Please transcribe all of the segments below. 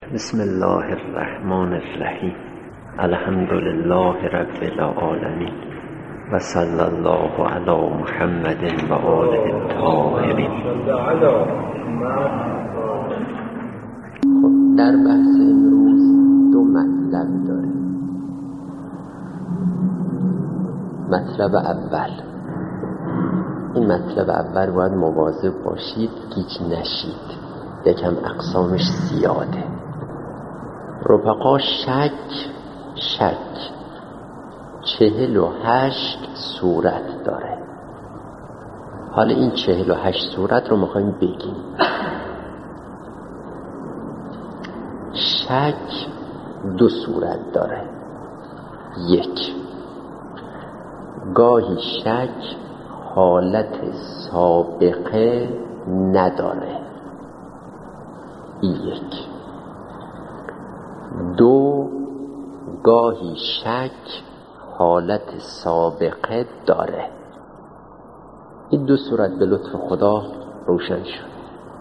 بسم الله الرحمن الرحیم. الحمد لله رب العالمین و صلی الله علی محمد و آله الطاهرین. خب در بحث امروز دو مطلب داریم. مطلب اول، این مطلب اول باید مواظب باشید گیج نشید، یکم اقسامش زیاده. رفقا شک 48 صورت داره. حالا این 48 صورت رو میخوایم بگیم. شک دو صورت داره. یک، گاهی شک حالت سابقه نداره. یک. دو، گاهی شک حالت سابقه داره. این دو صورت به لطف خدا روشن شد.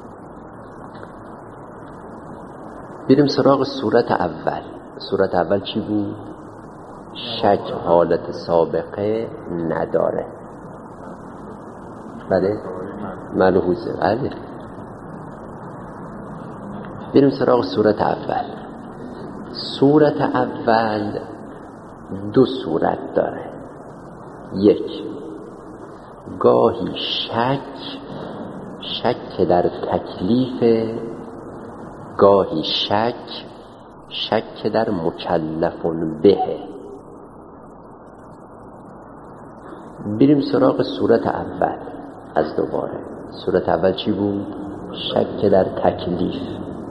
بریم سراغ صورت اول. صورت اول چی بود؟ شک حالت سابقه نداره. بله؟ ملحوظه. بله. بریم سراغ صورت اول. صورت اول دو صورت داره. یک، گاهی شک در تکلیف، گاهی شک در مکلف به. بریم سراغ صورت اول. از دوباره صورت اول چی بود؟ شک در تکلیف.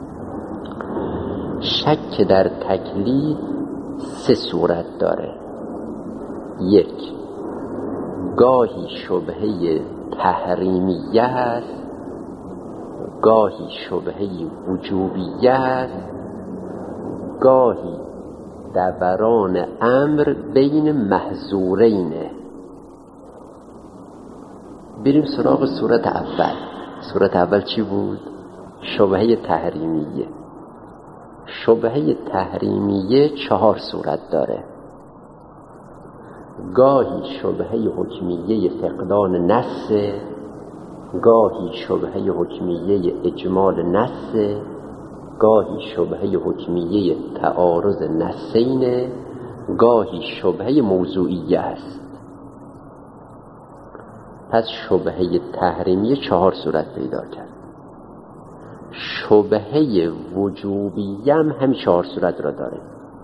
شک در تکلیف سه صورت داره. یک، گاهی شبهه تحریمیه هست، گاهی شبهه وجوبیه هست، گاهی دوران امر بین محظورینه. بریم سراغ صورت اول. صورت اول چی بود؟ شبهه تحریمیه. شبهه تحریمیه 4 صورت داره. گاهی شبهه حکمیه فقدان نص، گاهی شبهه حکمیه اجمال نص، گاهی شبهه حکمیه تعارض نصین، گاهی شبهه موضوعیه است. پس شبهه تحریمیه 4 صورت پیدا کرد. شبهه وجوبیه هم همین 4 صورت را داره.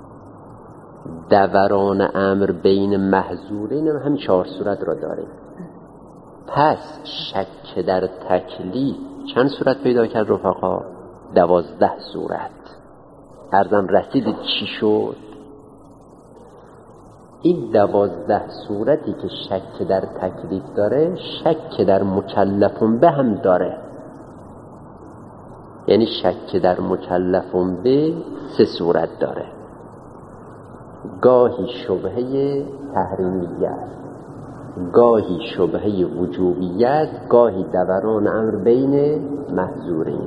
دوران امر بین محظورین هم همین 4 صورت را داره. پس شک در تکلیف چند صورت پیدا کرد رفقا؟ 12 صورت. عرضم رسیدید چی شد؟ این 12 صورتی که شک در تکلیف داره، شک در مکلف به هم داره. یعنی شک در مکلف به 3 صورت داره. گاهی شبهه تحریمیه است، گاهی شبهه وجوبیه است، گاهی دوران امر بین محظورین.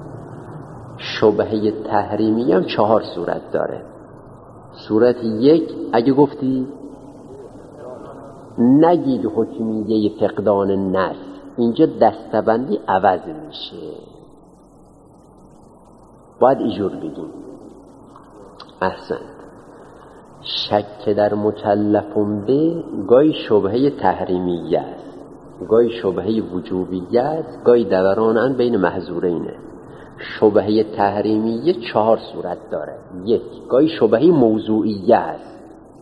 شبهه تحریمیه هم 4 صورت داره. صورت یک، اگه گفتی نگید حکمیه فقدان نص، اینجا دستبندی عوض میشه، باید اینجور بگیم. احسن. شک در مکلف به گاهی شبهه تحریمیه است، گاهی شبهه وجوبیه است، گاهی دوران ان بین محظورینه. شبهه تحریمیه 4 صورت داره. یک، گاهی شبهه موضوعیه است.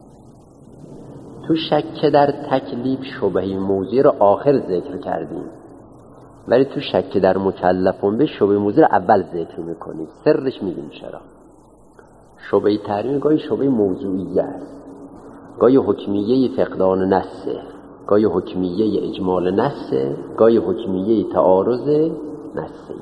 تو شک در تکلیف شبهه موضوعی رو آخر ذکر کردیم، ولی تو شک در مکلف به شبهه موضوعی رو اول ذکر میکنیم. سرش میدیم چرا. شبهه تحریمی گاهی شبهه موضوعیه است، گاهی حکمیه فقدان نصه، گاهی حکمیه اجمال نصه، گاهی حکمیه تعارض نصه.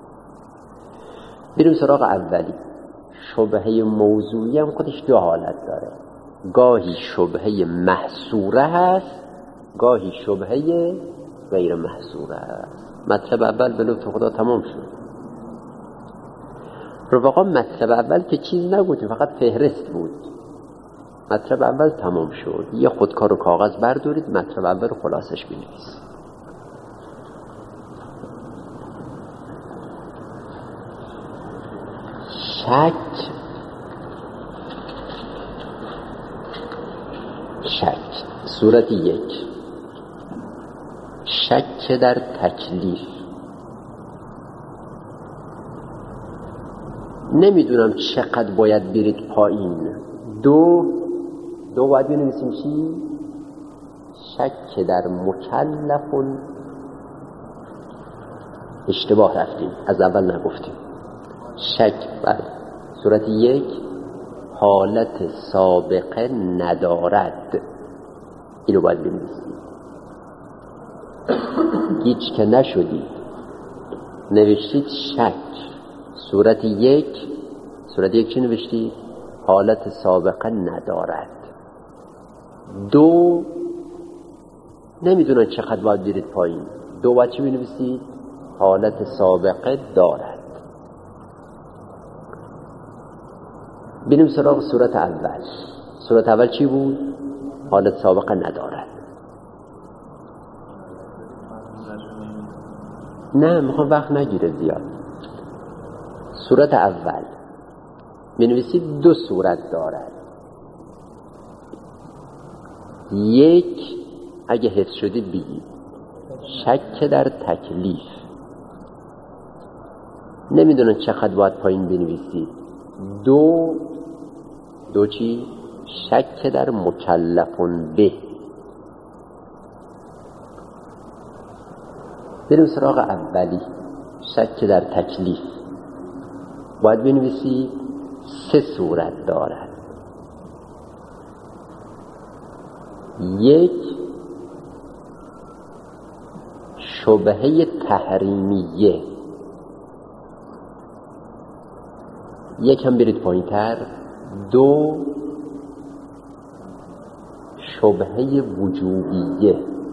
بریم سراغ اولی. شبهه موضوعی هم خودش 2 حالت داره. گاهی شبهه محصوره هست، گاهی شبهه غیر محصوره هست. مطلب اول به لطف خدا تمام شد. رفقا مطلب اول که چیز نگفتیم، فقط فهرست بود. مطلب اول تمام شد. یه خودکار و کاغذ بردارید، مطلب اول رو خلاصش بنویسید. شک صورت 1. شک در تکلیف. نمیدونم چقدر باید برید پایین. دو باید بنویسیم چی؟ شک در مکلفون. اشتباه رفتیم، از اول نگفتیم. شک بر صورت 1 حالت سابقه ندارد. اینو باید بنویسیم. هیچ که نشدید نوشتید شک صورت 1 چی نوشتید؟ حالت سابقه ندارد. 2 نمیدونن چقدر باید برید پایین. 2 باید چی بنویسید؟ حالت سابقه دارد. بریم سراغ صورت اول. صورت اول چی بود؟ حالت سابقه ندارد. نه میخوام وقت نگیره زیاد. صورت اول بنویسید 2 صورت دارد. 1 اگه حفظ شدید بگید شک در تکلیف. نمیدونن چقدر باید پایین بنویسید. 2 چی؟ شک در مکلفون به. بریم سراغ اولی، شک در تکلیف. باید بنویسید 3 صورت دارد. 1 شبهه تحریمیه. یکم برید پایین تر. 2 شبهه وجوبیه.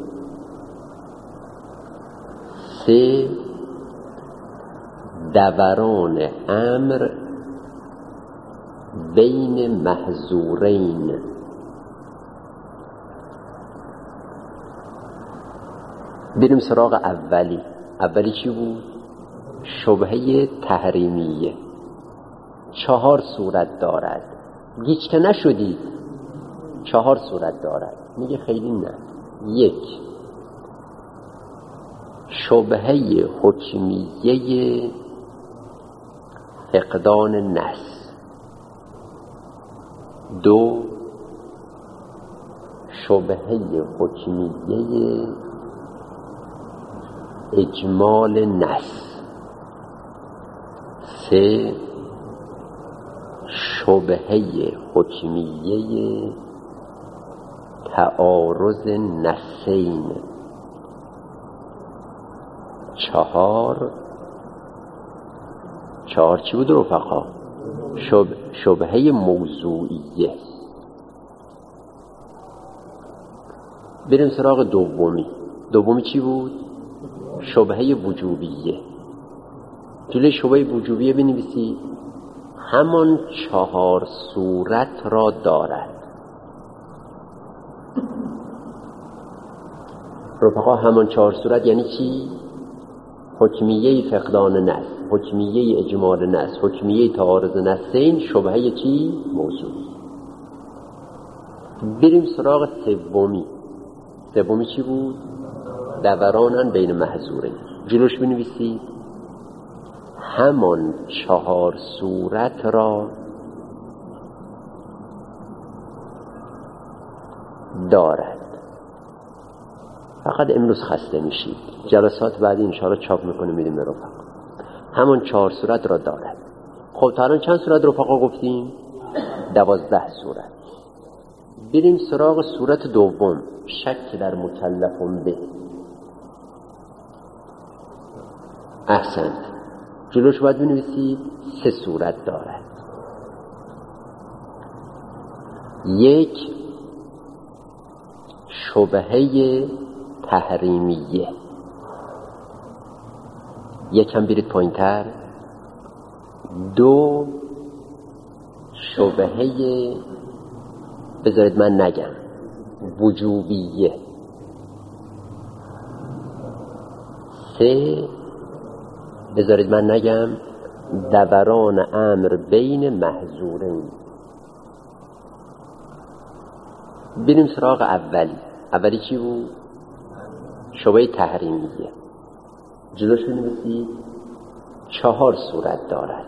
3 دوران امر بین محظورین. بریم سراغ اولی چی بود؟ شبهه تحریمیه. 4 صورت دارد. گیج که نشدید. 4 صورت دارد. میگه خیلی نه. 1 شبهه حکمیه فقدان نص. 2 شبهه حکمیه اجمال نص. 3 شبهه حکمیه تعارض نصین. 4 چی بود رفقا؟ شبهه موضوعیه. بریم سراغ دومی چی بود؟ شبهه وجوبیه. جلوی شبهه وجوبیه بنویسید همان 4 صورت را دارد. رفقا همان 4 صورت یعنی چی؟ حکمیه فقدان نص، حکمیه اجمال نص، حکمیه تعارض نصین، شبهه چی؟ موضوعی. بریم سراغ سومی چی بود؟ دورانن بین محظورین. جلوش بنویسید همان 4 صورت را دارد. فقط امروز خسته میشید، جلسات بعدی انشاءالله چاپ میکنه میدیم رفقا. همان 4 صورت را دارد. خب تا الان چند صورت رفقا گفتیم؟ 12 صورت. بریم سراغ صورت دوم، شک در مکلفون به. احسنت. جلوش باید بنویسید 3 صورت دارد. 1 شبهه تحریمیه. یکم برید پایین تر. دو شبهه، بذارید من نگم، وجوبیه. سه، بذارید من نگم، دوران امر بین محظورین. بریم سراغ اولی چی بود؟ شبهه تحریمیه. جلوش بنویسید 4 صورت دارد.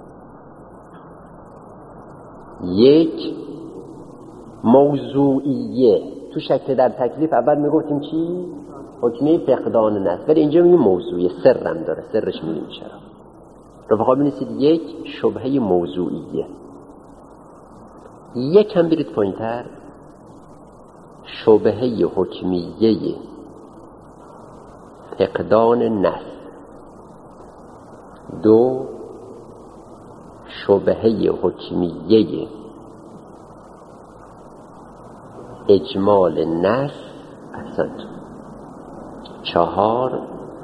1 موضوعیه. تو شک در تکلیف اول میگفتیم چی؟ حکمه فقدان نص، ولی اینجا میگیم موضوعیه، سرم داره، سرش میگیم چرا. رفقا بنویسید 1 شبهه موضوعیه. 1 هم برید پایین‌تر، شبهه حکمیه فقدان نص. 2 شبهه حکمیه اجمال نص. احسنت. 4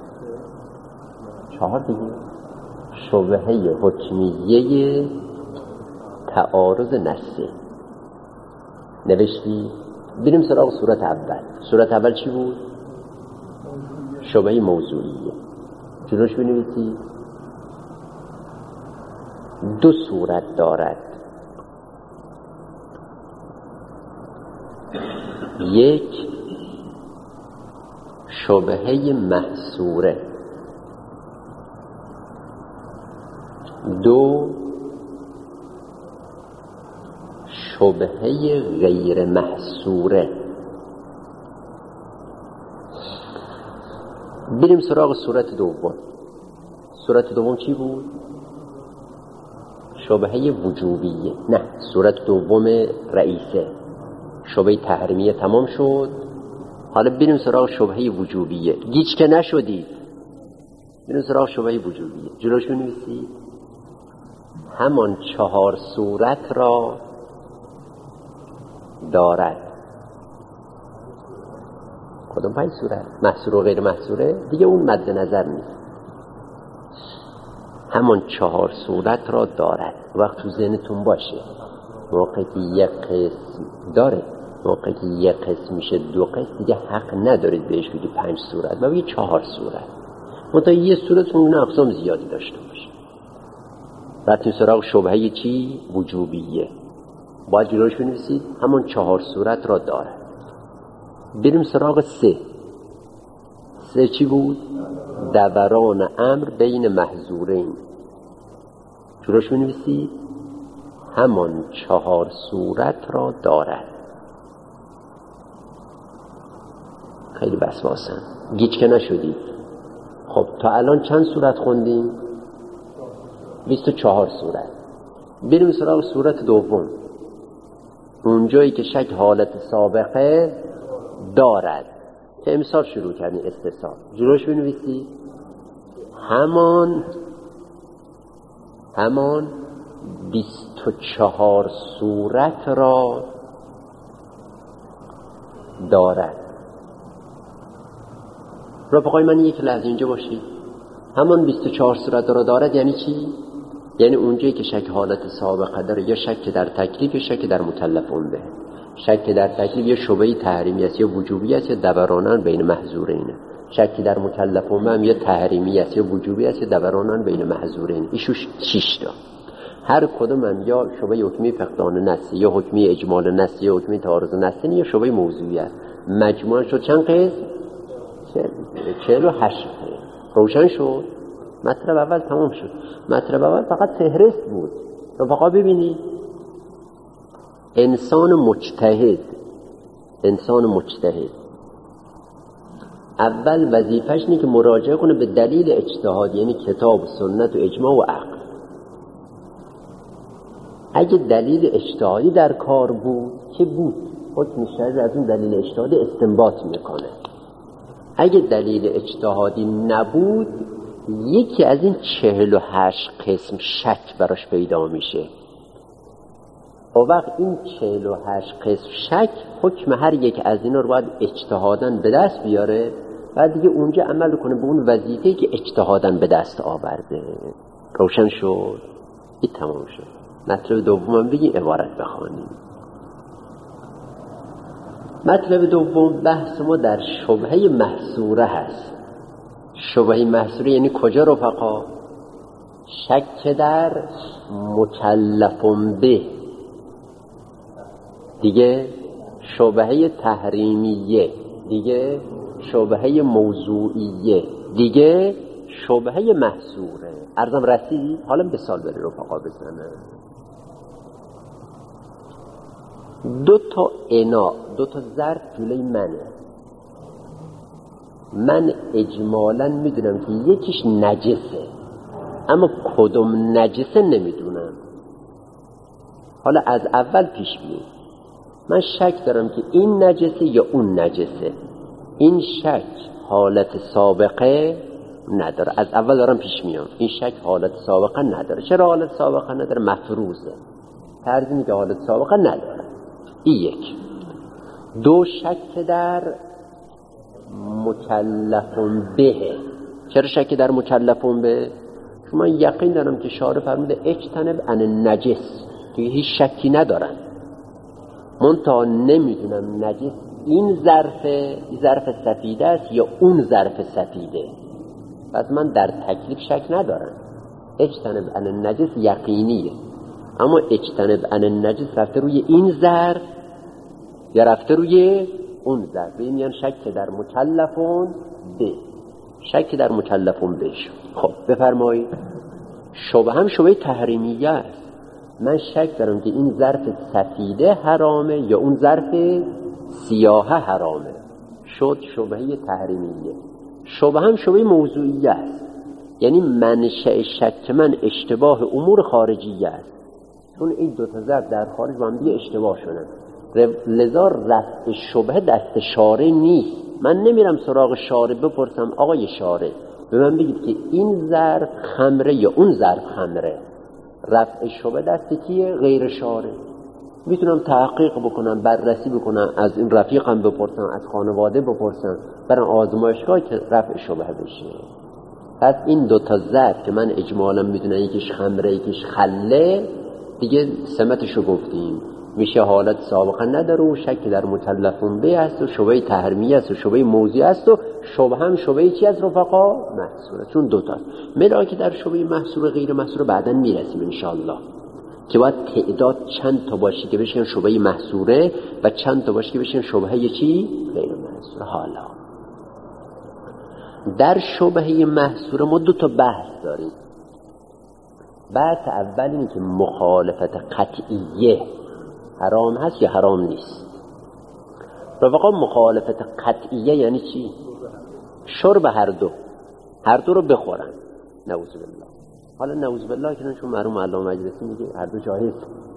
دیگه شبهه حکمیه تعارض نصی. نوشتی؟ بریم سراغ صورت اول. صورت اول چی بود؟ شبهه موضوعیه. جلوش بنویسید 2 صورت دارد. 1 شبهه محصوره. 2 شبهه غیر محصوره. بریم سراغ صورت دوم. صورت دوم چی بود؟ شبهه وجوبیه. نه، صورت دوم رئیسه. شبهه تحریمیه تمام شد. حالا بریم سراغ شبهه وجوبیه. گیج که نشدید، بریم سراغ شبهه وجوبیه. جلوش بنویسید همان 4 صورت را دارد. کدوم 5 صورت؟ محصور و غیر محصوره دیگه، اون مد نظر نیست. همان 4 صورت را دارد. وقت تو ذهنتون باشه موقعی که یک قسم داره، موقعی که یک قسم میشه 2 قسم، دیگه حق ندارید بهش بگید 5 صورت و بگید 4 صورت. منتها یه صورت اون اقسام زیادی داشته باشه. رفتیم سراغ شبهه چی؟ وجوبیه. باید جلوش بنویسید همون 4 صورت را دارد. بریم سراغ 3. 3 چی بود؟ دوران امر بین محظورین. جلوش بنویسید همان 4 صورت را دارد. خیلی وسواسن، گیج که نشدید. خب تا الان چند صورت خوندیم؟ 24 صورت. بریم سراغ صورت دوم. اونجایی که شک حالت سابقه دارد که امسال شروع کردیم استثاب. جلوش بنویسید همان 24 صورت را دارد. رفقای من یک لحظه اینجا باشید. همان 24 صورت را دارد یعنی چی؟ یعنی اونجایی که شک حالت سابقه داره، یا شک در تکلیف یا شک در مکلفون به. شک در تکلیف یا شبهه تحریمی است یا وجوبی است یا دورانان بین محظورینه. شک در مکلفون به یا تحریمی است یا وجوبی است یا دورانان بین محظورین. ایشو 6 تا. هر کدوم هم یا شبهه حکمی فقدان نصی یا حکمی اجمال نصی یا حکمی تعارض نصی یا شبهه موضوعی است. مجموعاً شد چند قسم؟ 48 قسم. روشن شد؟ مطلب اول تمام شد. مطلب اول فقط فهرست بود. رفقا ببینید انسان مجتهد اول وظیفه‌ش اینه که مراجعه کنه به دلیل اجتهاد، یعنی کتاب و سنت و اجماع و عقل. اگه دلیل اجتهادی در کار بود که بود، حکم شرعی از اون دلیل اجتهادی استنباط میکنه. اگه دلیل اجتهادی نبود، یکی از این 48 قسم شک براش پیدا میشه. و وقت این 48 قسم شک، حکم هر یک از اینا رو باید اجتهاداً به دست بیاره، بعد دیگه اونجا عمل کنه به اون وظیفه‌ای که اجتهاداً به دست آورده. روشن شد؟ این تمام شد. مطلب دوم هم بگیم عبارت بخوانیم. مطلب دوم بحث ما در شبهه محصوره هست. شبهه محصوره یعنی کجا رفقا؟ شک در مکلف به، دیگه شبهه تحریمیه، دیگه شبهه موضوعیه، دیگه شبهه محصوره. عرضم رسید؟ حالا مثال بره رفقا بزنه. دو تا انا، دو تا ظرف جلوی منه، من اجمالاً میدونم که یکیش نجسه، اما کدوم نجسه نمیدونم. حالا از اول پیش بیایم. من شک دارم که این نجسه یا اون نجسه. این شک حالت سابقه نداره. از اول دارم پیش میام. این شک حالت سابقه نداره. چرا حالت سابقه نداره؟ مفروضه. طرز میگه حالت سابقه نداره. این یک. دو، شک در مکلفون به. چرا شک در مکلفون به؟ چون من یقین دارم که شارع فرموده اجتنب عن نجس، توی هیچ شکی ندارن. منتها نمیدونم نجس این ظرف سفیده است یا اون ظرف سفیده. پس من در تکلیف شک ندارم. اجتنب عن نجس یقینیه، اما اجتنب عن نجس رفته روی این ظرف یا رفته روی اون ظرف. میگن شک در مکلفون به، شک در مکلفون به شد. خب بفرمایید. شبه هم شبه تحریمیه است. من شک دارم که این ظرف سفیده حرامه یا اون ظرف سیاهه حرامه، شد شبهه تحریمیه. شبه هم شبه موضوعیه است، یعنی منشأ شک من اشتباه امور خارجیه است، چون این دو تا ظرف در خارج با هم دیگه اشتباه شدن. لذا رفع شبهه دست شارع نیست. من نمیرم سراغ شارع بپرسم آقای شارع به من بگید که این ظرف خمره یا اون ظرف خمره. رفع شبهه دست کیه؟ غیر شارع. میتونم تحقیق بکنم، بررسی بکنم، از این رفیقم بپرسم، از خانواده بپرسم، برام آزمایشگاه که رفع شبهه بشه. پس این دو تا ظرف که من اجمالا میدونم یکیش خمره یکیش خله، دیگه سمتشو گفتیم، میشه حالت سابقه نداره و شک در مکلفون به است و شبهه تحریمیه است و شبهه موضوعی است و شبهه هم شبهه چی از رفقا؟ محصوره. چون دو تاست. ملا که در شبهه محصوره غیر محصوره بعداً میرسیم انشالله که باید تعداد چند تا باشه که بشن شبهه محصوره و چند تا باشه که بشن شبهه چی؟ غیر محصوره. حالا در شبهه محصوره ما دو تا بحث داریم. بحث اول اینه که مخالفت قطعیه حرام هست یا حرام نیست. رفقا مخالفت قطعیه یعنی چی؟ شرب هر دو رو بخورن، نعوذ بالله. حالا نعوذ بالله که چون مرحوم علامه مجلسی میگه هر دو جایز.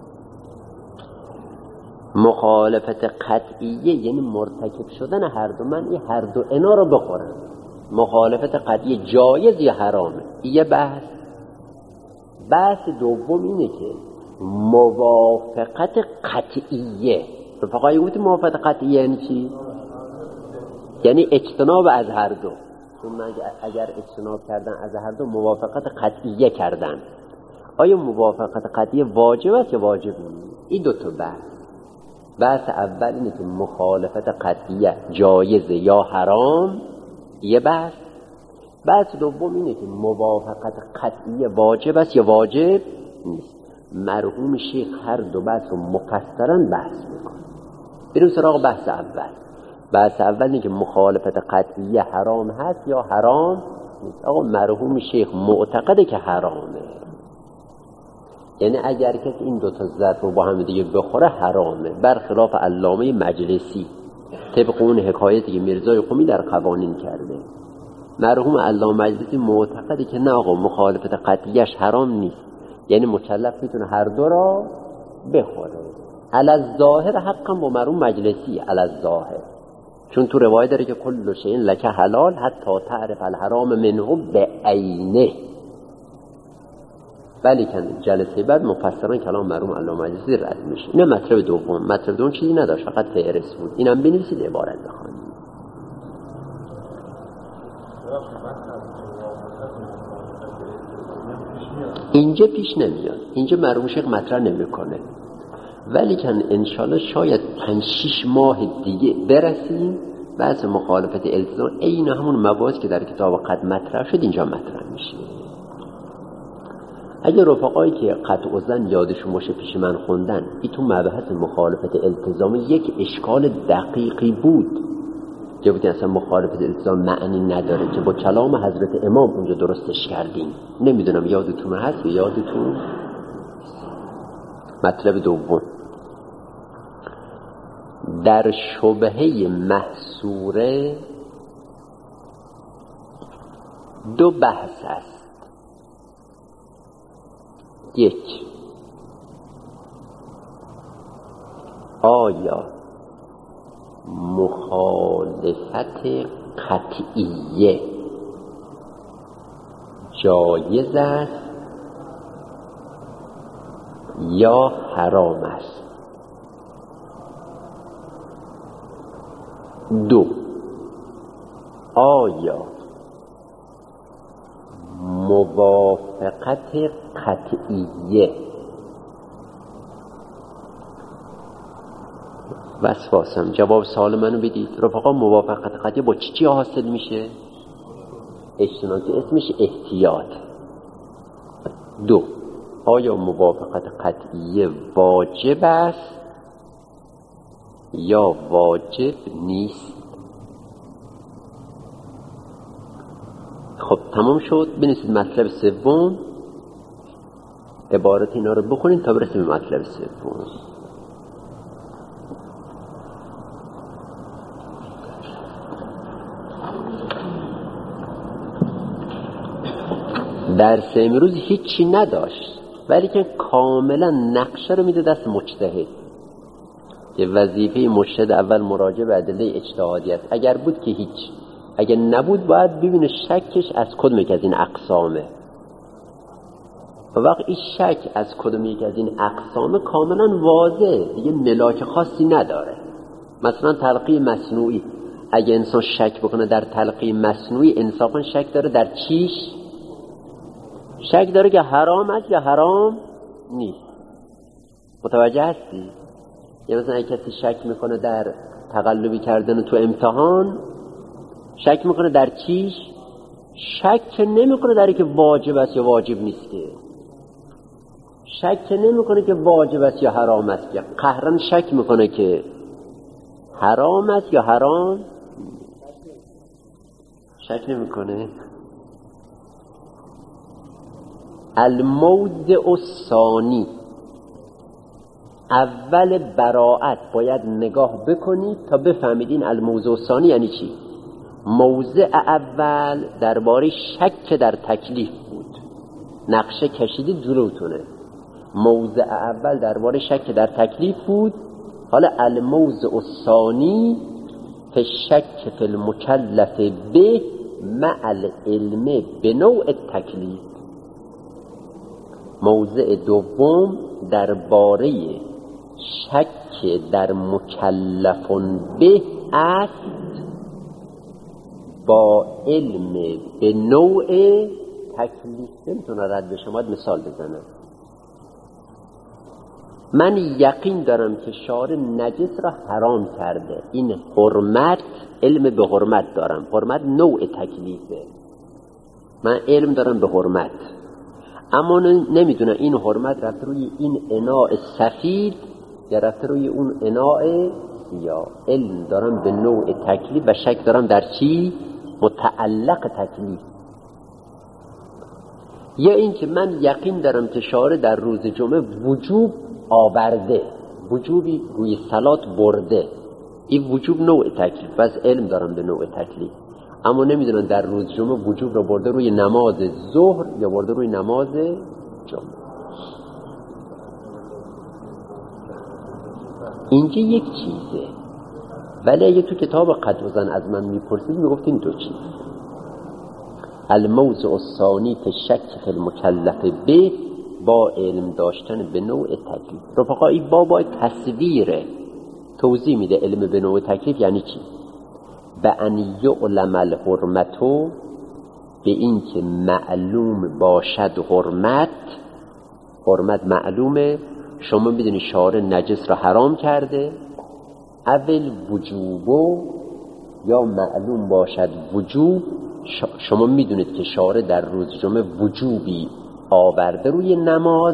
مخالفت قطعیه یعنی مرتکب شدن هر دو. من این هر دو اینا رو بخورم. مخالفت قطعیه جایز یا حرامه؟ یه بحث. بحث دوم اینه که موافقت قطعیه. رفقای گفتیم موافقت قطعیه یعنی چی؟ یعنی اجتناب از هر دو. چون اگر اجتناب کردن از هر دو موافقت قطعیه کردن، آیا موافقت قطعیه واجب است یا واجب نیست؟ این دو تا بحث اول اینه که مخالفت قطعیه جایز یا حرام، یه بحث دوم اینه که موافقت قطعیه واجب است یا واجب نیست. مرحوم شیخ هر دو بحث رو مفصلا بحث میکنه. بریم سراغ بحث اول. بحث اول اینه که مخالفت قطعیه حرام هست یا حرام نیست. آقا مرحوم شیخ معتقده که حرامه، یعنی اگر کسی این دو تا ظرف رو با هم دیگه بخوره حرامه، برخلاف علامه مجلسی طبق اون حکایتی که میرزای قمی در قوانین کرده. مرحوم علامه مجلسی معتقده که نه آقا مخالفت قطعیش حرام نیست، یعنی مکلف میتونه هر دو را بخوره. علی الظاهر حقا با مرحوم مجلسی علی الظاهر، چون تو روایت داره که کل شیء لک حلال حتی تعرف الحرام منه بعینه. ولی که جلسه بعد مفصلا کلام مرحوم علامه مجلسی رد میشه. اینه مطلب دوم چیزی نداشت، فقط فهرست بود. اینم بنویسید عبارت بخونید. من از موافقت پیش میاد اینجا پیش نمیاد، اینجا مرحوم شیخ مطرح نمیکنه، ولی کن انشالله شاید 5-6 ماه دیگه برسیم بحث مخالفت التزام این همون مباحث که در کتاب قد مطرح شد اینجا مطرح میشه. اگه رفقایی که قطع و زن یادشون باشه پیش من خوندن، این تو مبحث مخالفت التزام یک اشکال دقیقی بود که بودی اصلا مخالفت التزام معنی نداره که با کلام حضرت امام اونجا درستش کردیم. نمیدونم یادتون هست یا یادتون؟ مطلب دوم، در شبهه محصوره 2 بحث است. 1، آیا مخالفت قطعیه جایز است یا حرام است؟ 2، آیا موافقت قطعیه وسواسم جواب سوال منو بدید رفقا، موافقت قطعیه با چی حاصل میشه؟ اجتناب، اسمش احتیاط. 2، آیا موافقت قطعیه واجب است یا واجب نیست؟ خب تمام شد. بنویسید مطلب سوم، عبارت اینا رو بخونید تا برسیم به مطلب سوم. درس امروز هیچی نداشت، ولی که کاملا نقشه رو میده دست مجتهد که وظیفه مجتهد اول مراجعه به ادله اجتهادی است. اگر بود که هیچ، اگر نبود باید ببینه شکش از کدوم یک از این اقسامه. و وقت این شک از کدوم یک از این اقسامه کاملا واضحه، دیگه ملاک خاصی نداره. مثلا تلقی مصنوعی، اگه انسان شک بکنه در تلقی مصنوعی، انصافا شک داره در چیش؟ شک داره که حرام است یا حرام نیست. متوجه هستی؟ یا مثلا اگه کسی شک میکنه در تقلبی کردن تو امتحان، شک میکنه در چیش؟ شک نمیکنه در اینکه واجب است یا واجب نیست، که شک نمیکنه که واجب است یا حرام است، که قهرن شک میکنه که حرام است یا حرام، شک نمیکنه. الموضع الثانی، اول براءت باید نگاه بکنید تا بفهمید الموضع الثانی یعنی چی. موضع اول درباره شک در تکلیف بود، نقشه کشیدید جلوتونه. موضع اول درباره شک در تکلیف بود. حالا الموضع الثانی فی الشک فی المکلف به مع العلم به نوع تکلیف. موضع دوم درباره شک در مکلف به است با علم به نوع تکلیف. نمیتونه رد بشه. باید مثال بزنم. من یقین دارم که شارع نجس را حرام کرده، این حرمت، علم به حرمت دارم، حرمت نوع تکلیفه، من علم دارم به حرمت، اما نمیدونم این حرمت رفته روی این اناء سفید یا رفته روی اون اناء سیاه. علم دارم به نوع تکلیف و شک دارم در چی؟ متعلق تکلیف. یا این که من یقین دارم که شارع در روز جمعه وجوب آورده، وجوبی روی صلات برده، این وجوب نوع تکلیف، بس علم دارم به نوع تکلیف، اما نمیدونن در روز جمعه وجوب رو برده روی نماز ظهر یا برده روی نماز جمعه. اینجا یک چیزه، ولی اگه تو کتاب قد و زن از من میپرسید میگفتین 2 چیز. الموضع الثانی فی الشک فی المکلف به با علم داشتن به نوع تکلیف. رفقا این بابا تصویره، توضیح میده علم به نوع تکلیف یعنی چی. به ان یعلم الحرمتو به این که معلوم باشد حرمت معلومه. شما میدونی شارع نجس را حرام کرده، اول وجوبو یا معلوم باشد وجوب. شما میدونید که شارع در روز جمعه وجوبی آورده روی نماز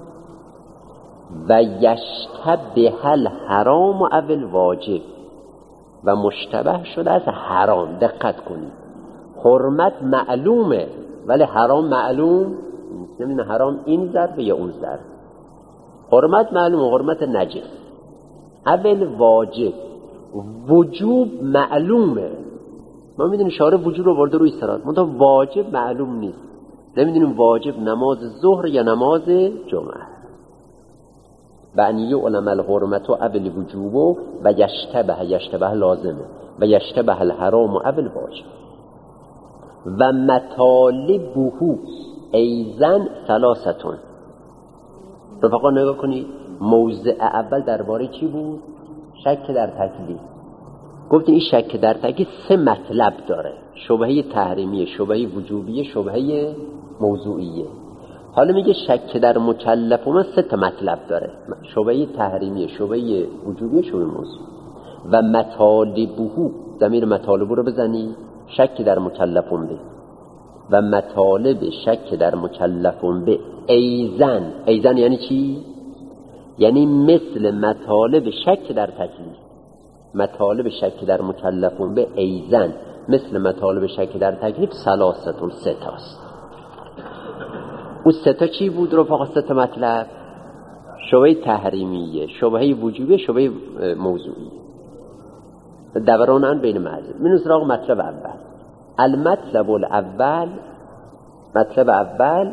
و یشتبه الحرام و اول واجب و مشتبه شده از حرام. دقت کنید، حرمت معلومه ولی حرام معلوم نمیدونه حرام این ظرف یا اون ظرف. حرمت معلومه، حرمت نجس. اول واجب، وجوب معلومه. ما میدونیم شارع وجوب رو برده روی صراط، منتها واجب معلوم نیست. نمیدونیم واجب نماز ظهر یا نماز جمعه. و ان یعلم الحرمت اول وجوب و یشتبه لازمه و یشتبه الحرام اول واجب. و مطالبه ایزن ثلاثتون. رفقا نگاه کنید، موضع اول درباره چی بود؟ شک در تکلیف. گفتیم این شک در تکلیف 3 مطلب داره: شبهه تحریمیه، شبهه وجوبیه، شبهه موضوعیه. حالا میگه شک در مکلف من 3 مطلب داره: شبهه تحریمیه، شبهه وجوبیه، شبهه موضوع. و مطالبه، ضمیر مطالبه رو بزنی، شک در مکلفون به و مطالب شک در مکلفون به ایزن یعنی چی؟ یعنی مثل مطالب شک در تکلیف. مطالب شک در مکلفون به ایزن مثل مطالب شک در تکلیف ثلاثتون 3 تاست. اون 3 چی بود رفقا؟ 3 مطلب: شبهه تحریمیه، شبهه وجوبیه، شبهه موضوعیه. دوران آن بین معذب. من سراغ مطلب اول. المطلب الاول، مطلب اول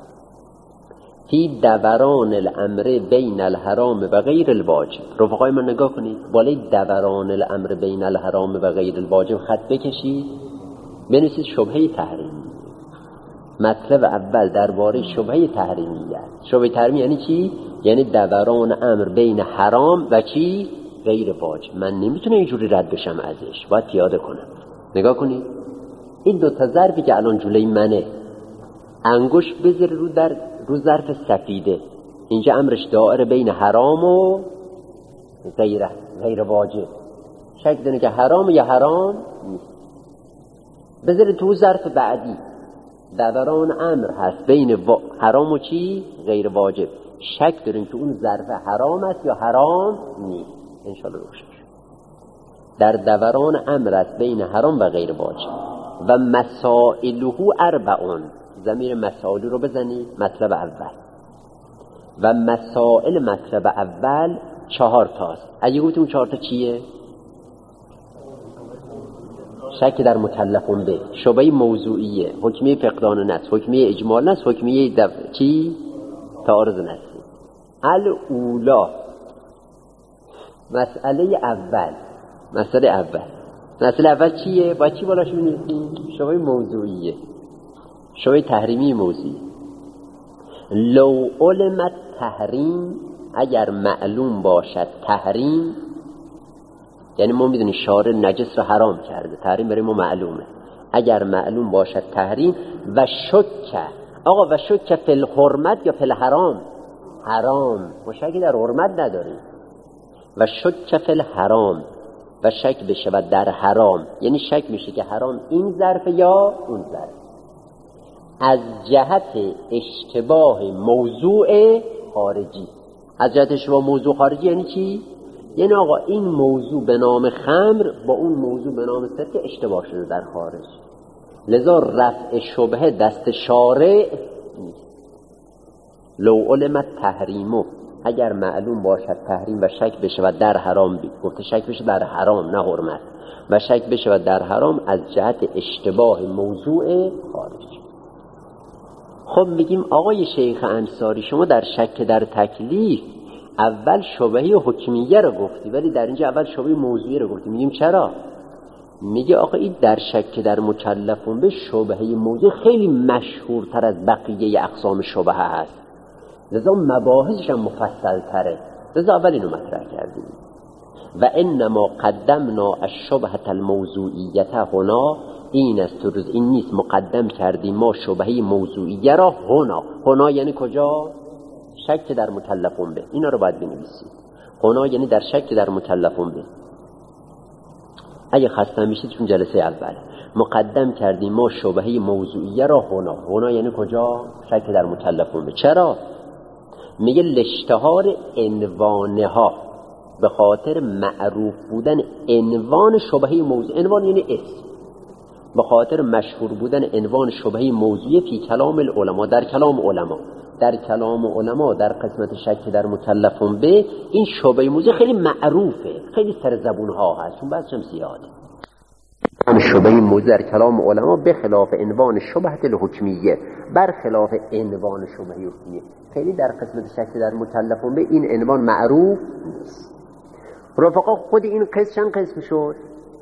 فی دوران الامر بین الحرام و غیر الواجب. رفقای من نگاه کنید، بالای دوران الامر بین الحرام و غیر الواجب خط بکشید، بنویسید شبهه تحریمی. مطلب اول درباره شبهه تحریمیه. شبهه تحریمی یعنی چی؟ یعنی دوران امر بین حرام و چی؟ غیر واجب. من نمیتونم اینجوری رد بشم ازش، باید پیاده کنم. نگاه کنید، این 2 ظرفی که الان جلوی منه، انگشت بذار رو ظرف سفیده، اینجا امرش دائره بین حرام و غیر واجب. شک داره که حرام یا حرام نیست. بذار تو ظرف بعدی، دوران امر هست بین حرام و چی؟ غیر واجب. شک داریم که اون ظرف حرام است یا حرام نیست. انشاءالله روشن شد. در دوران امر است بین حرام و غیر واجب. و مسائله 4، ضمیر مسائل رو بزنید، مطلب اول. و مسائل مطلب اول 4 تاست. اگه گفتیم اون 4 تا چیه؟ شک در مکلفون به، شبهه موضوعیه، حکمیه فقدان نص، حکمیه اجمال نص، حکمیه چی؟ تعارض نصی. الاولا، مسئله اول چیه؟ با چی بالاش بنویسیم؟ شبهه موضوعیه، شبهه تحریمی موضوعی. لو علمت تحریم، اگر معلوم باشد تحریم، یعنی ما میدونیم شارع نجس رو حرام کرده، تحریم برای ما معلومه. اگر معلوم باشد تحریم و شک، آقا و شک فی الحرمت یا فی الحرام؟ حرام، ما شکی در حرمت نداریم. و شک فی الحرام، و شک بشود در حرام، یعنی شک میشه که حرام این ظرف یا اون ظرف. از جهت اشتباه موضوع خارجی. از جهت اشتباه موضوع خارجی یعنی چی؟ یعنی آقا این موضوع به نام خمر با اون موضوع به نام سرکه اشتباه شده در خارج، لذا رفع شبهه دست شارع نیست. لو علمت تحریمو، اگر معلوم باشد تحریم و شک بشود در حرام، گفته شک بشه در حرام نه حرمت، و شک بشود در حرام از جهت اشتباه موضوع خارج. خب میگیم آقای شیخ انصاری شما در شک در تکلیف اول شبهه حکمیه رو گفتی، ولی در اینجا اول شبهه موضوعی رو گفتی. میگیم چرا؟ میگه آقا این در شک در مکلفون به شبهه موضوع خیلی مشهورتر از بقیه اقسام شبهه هست، لذا مباحثش هم مفصل تره، لذا اول اینو مطرح کردیم. و انما قدمنا الشبهة الموضوعیت هنا این است تو روز این نیست مقدم کردیم ما شبهه موضوعیه را هنا یعنی کجا؟ شک در مکلفون به. اینا رو باید بنویسید. هنا یعنی در شک در مکلفون به. اگه خسته میشید چون جلسه اول مقدم کردیم ما شبهه موضوعیه را هنا یعنی کجا؟ شک در مکلفون به. چرا؟ میگه لاشتهار عنوانها، به خاطر معروف بودن عنوان شبهه موضوع. عنوان یعنی اسم. به خاطر مشهور بودن عنوان شبهه موضوعی فی کلام العلماء، در کلام علما در قسمت شک در مکلفون به، این شبهه موضوع خیلی معروفه، خیلی سر زبون ها هست، چون بحثش هم زیاده. شبهه موضوع در کلام علما به خلاف عنوان شبهه الحکمیه، برخلاف عنوان شبهه حکمیه، خیلی در قسمت شک در مکلفون به این عنوان معروف نیست. رفقا خود این قسم چند قسم شد؟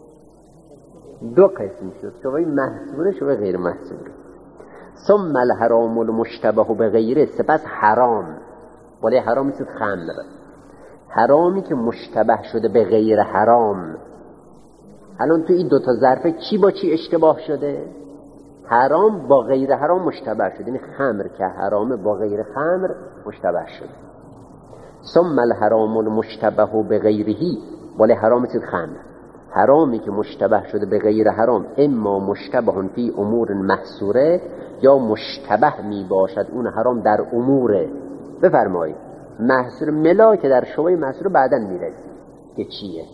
2 قسم شد، شبهه محصوره، شبهه غیر محصوره. ثم الحرام المشتبه به غیره، سپس حرام، ولی حرامی شد خمر، حرامی که مشتبه شده به غیر حرام. الان تو این 2 تا ظرفه چی با چی اشتباه شده؟ حرام با غیر حرام مشتبه شده، یعنی خمر که حرامه با غیر خمر مشتبه شده. ثم الحرام المشتبه به غیرهی، ولی حرامی شد خمر، حرامی که مشتبه شده به غیر حرام، اما مشتبه فی امور محصوره، یا مشتبه می باشد اون حرام در امور، بفرمایید محصور ملا که در شبهه محصور بعداً میرسید که چیه.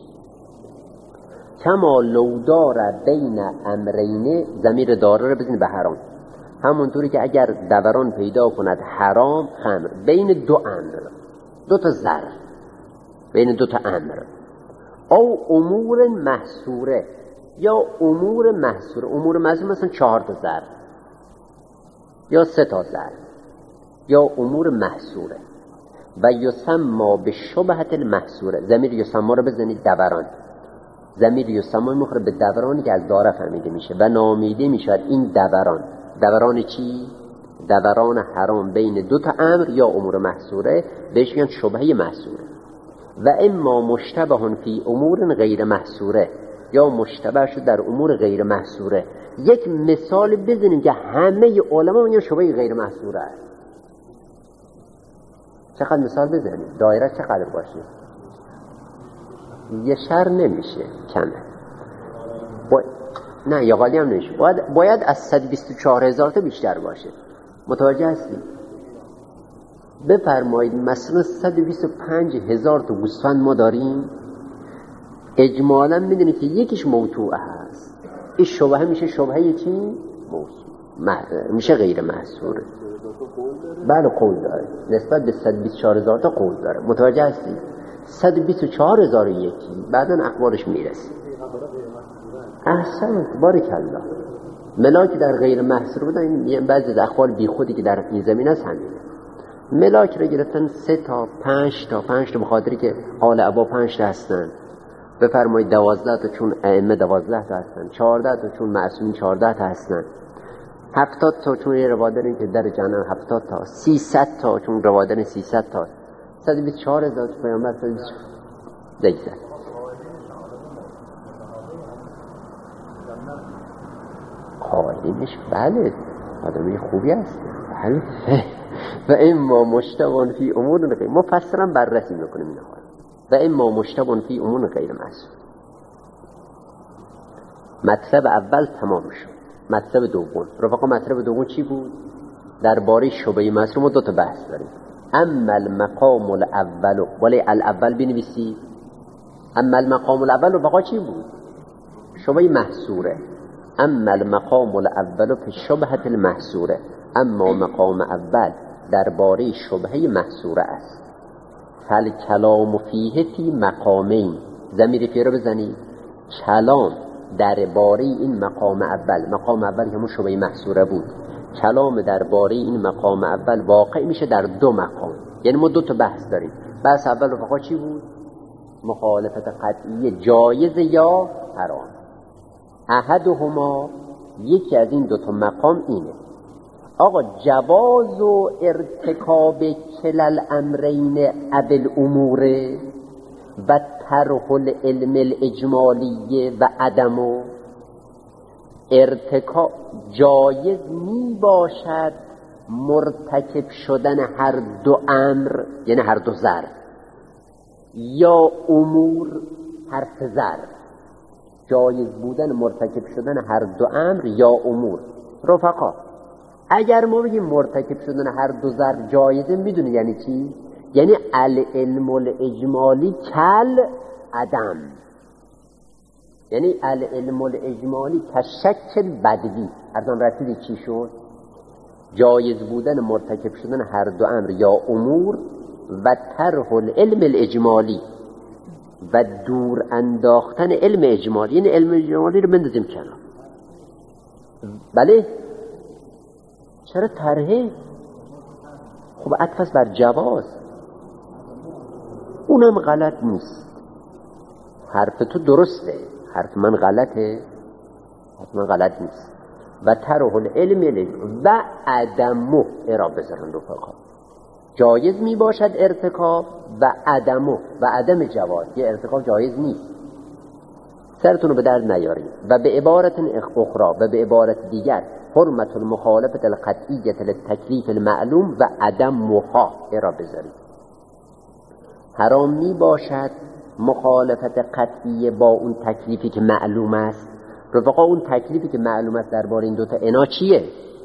کما لو داره بین امرین، ضمیر داره رو بزنید به حرام، همونطوری که اگر دوران پیدا کند حرام خمر بین 2 امر، 2 تا ظرف، بین 2 تا امر، او امور محصوره، یا امور محصوره. امور محصوره مثلا 4 تا ظرف یا 3 تا ظرف، یا امور محصوره. و یسما به شبهت المحصوره، ضمیر یسما رو بزنید دوران، ضمیر یسما میخوره به دورانی که از داره فهمیده میشه و نامیده میشه این دوران چی؟ دوران حرام بین 2 تا امر یا امور محصوره، بهش میگن شبهه محصوره. و اما مشتبه فی امور غیر محصوره، یا مشتبه شد در امور غیر محصوره. یک مثال بزنیم که همه علما میگن شبهه غیر محصوره است. چقدر مثال بزنیم؟ دایره چقدر باشه؟ یه شر نمیشه، کمه. نه یه غالی هم نمیشه، باید از 124,000 تا بیشتر باشه. متوجه هستید؟ بفرمایید مثلا 125,000 تا گوسفند ما داریم، اجمالا میدونید که یکیش موضوع هست، این شبهه میشه شبهه چی؟ موضوع، میشه غیر محصوره. بله قول داره، نسبت به 124,000 تا قول داره. متوجه هستید؟ 124,001 بعداً اخبارش میرسه. احسن، بارکالله. ملاک در غیر محصور بودن، بعضی از اخبار بی خودی که در این زمین هست همینه. ملاک رو گرفتن 3 تا 5 تا به خاطری که آل ابا 5 تا هستن. بفرمایید 12 تا چون ائمه 12 تا هستن، 14 تا چون معصومین 14 تا هستن، 70 تا چون یه روایت داریم که در جهنم 70 تا، 300 تا چون روایت داریم 300 تا، 124,000 پیامبر 124,000 قائلینش. بله آدمی خوبی هست. بله. و اما مشتبه فی امور غیر، مفصلا بررسی میکنیم اینها. و اما مشتبه فی امور غیر محصور. مطلب اول تمام شد. مطلب دوم، رفقا مطلب دوم چی بود؟ درباره شبهه محصور ما 2 تا بحث داریم. اما المقام الاول، ولی الاول بنویسید. اما المقام الاول رفقا چی بود؟ شبهه محصوره. اما المقام الاول فی شبهه المحصوره، اما مقام اول درباره شبهه محصوره است. فالکلام فیه فی مقامین، ضمیر فی رو بزنید. کلام درباره این مقام اول همون شبهه محصوره بود، کلام درباره این مقام اول واقع میشه در 2 مقام. یعنی ما 2 تا بحث داریم. بحث اول رفقا چی بود؟ مخالفت قطعی جایز یا حرام. احدهما، یکی از این 2 تا مقام اینه آقا جواز و ارتکاب کلال امرین ابل اموره و طرح العلم الاجمالیه و عدمو. ارتکاب جایز می باشد مرتکب شدن هر دو امر، یعنی هر دو ظرف، یا امور حرف ظرف، جایز بودن مرتکب شدن هر دو امر یا امور. رفقا اگر ما بگیم مرتکب شدن هر دو ظرف جایزه، میدونی یعنی چی؟ یعنی العلم الاجمالی کل عدم، یعنی العلم الاجمالی کشک بدوی. ارزان رسیدی چی شد؟ جایز بودن مرتکب شدن هر دو امر یا امور و طرح العلم الاجمالی و دور انداختن علم اجمالی، یعنی علم اجمالی رو بندازیم کنار. بله چرا طرحه؟ خب عطف بر جواز، اونم غلط نیست. حرف تو درسته، حرف من غلطه، حرف من غلط نیست. و طرح العلم و عدمه اعراب بذارن رفقا. جایز می باشد ارتکاب و عدمه و عدم جواز، یه ارتکاب جایز نیست، سرتون رو به درد نیارید. و به عبارت اخرى و به عبارت دیگر حرمت المخالفت القطعیت للتکلیف المعلوم و عدمها اعراب بذارید. حرام می باشد مخالفت قطعی با اون تکلیفی که معلوم است. رفقا اون تکلیفی که معلوم است درباره این دوتا انا چیه؟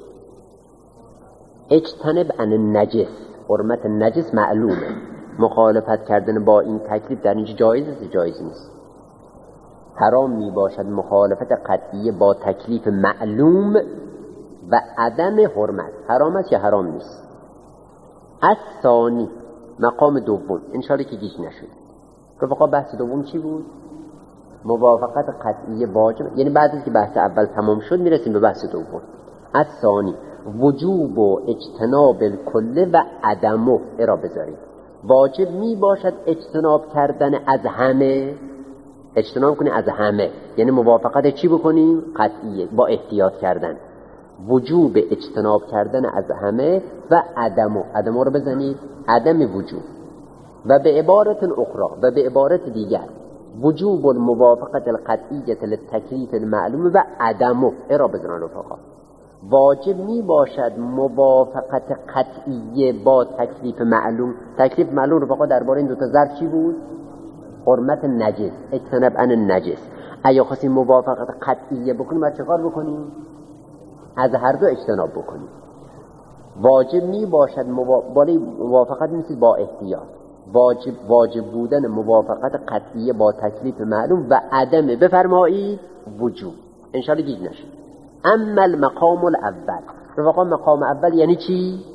اجتنب عن النجس، حرمت نجس معلومه، مخالفت کردن با این تکلیف در اینجا جایز است جایز نیست. حرام می باشد مخالفت قطعی با تکلیف معلوم و عدم حرمت. حرام است یا حرام نیست؟ الثانی مقام دوم، انشاءالله که گیج نشد. رفقا بحث دوم چی بود؟ موافقت قطعی واجب، یعنی بعد از که بحث اول تمام شد میرسیم به بحث دوم. الثانی وجوب و اجتناب الکل و عدمه اعراب بذارید. واجب می باشد اجتناب کردن از همه، اجتناب کنی از همه، یعنی موافقت چی بکنیم؟ قطعیه، با احتیاط کردن. وجوب اجتناب کردن از همه و عدمه رو بزنید عدم وجوب. و به عبارت اخرى و به عبارت دیگر وجوب الموافقت القطعیت للتکلیف المعلوم و عدمه اعراب بزنن رفقا. واجب می باشد موافقت قطعیه با تکلیف معلوم. تکلیف معلوم رفقا درباره این دوتا ظرف چی بود؟ حرمت نجس، اجتناب عن النجس. اگه خواستیم موافقت قطعیه بکنیم باید چه کار بکنیم؟ از هر دو اجتناب بکنیم. واجب می باشد موافقت نیست با احتیاط، واجب بودن موافقت قطعیه با تکلیف معلوم و عدم بفرمایید وجوب. انشاءالله گیج نشید. اما المقام الاول، رفقا مقام اول یعنی چی؟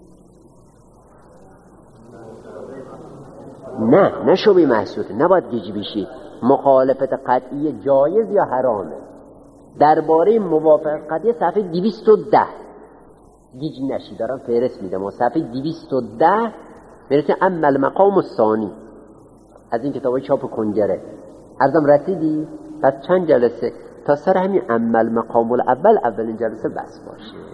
نه شبه محسوده، نباید گیج بشید. مخالفت قطعی جایز یا حرامه؟ درباره موافقت قطعی صفحه 210 گیج نشید، دارم فهرست میدم و صفحه 210 میرسه. اما المقام الثانی از این کتابای چاپ کنگره. عرضم رسیدی؟ پس چند جلسه تا سر همین اما المقام الاول اولین جلسه بس باشه.